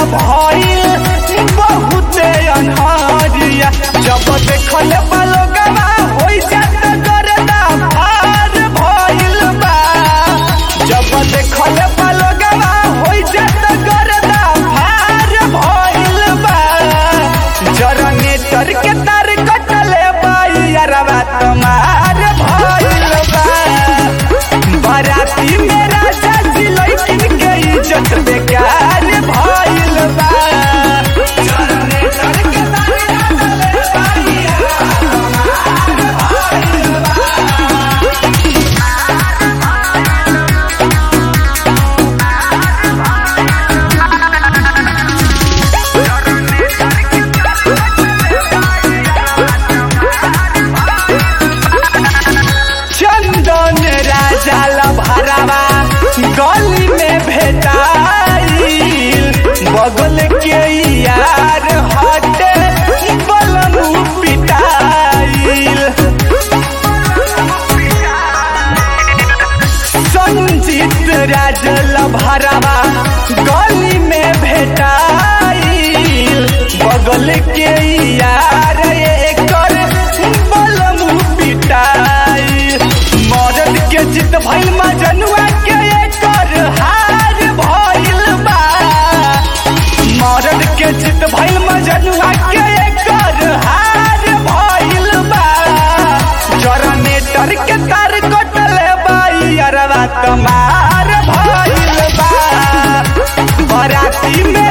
भइल बहुत अनहरिया जब देखल बलोगवा होई जात करदा फार भइल बा जब देखल बलोगवा होई जात करदा फार भइल बा जनरेटर के तार कटले बाईरवा तमार भइल बा बाराती में राजा जी लइकिन के इज्जत बेकार भइल बा जनरेटर के तार कटले बाईरवा तमार भइल बा चंदन राजा लभरावा गली में भेटाइल बगल के यार हटे बलमू पिटाइल संजीत राज लभरावा गली में भेटाइल बगल के यार एकर बलमू पिटाइल मरद के जित भइल मजनुआ के एकर हार भइल बा मरद के जित भइल मजनुआ के एकर हार भइल बा जनरेटर के तार कटले बाईरवा तमार भइल बा बाराती में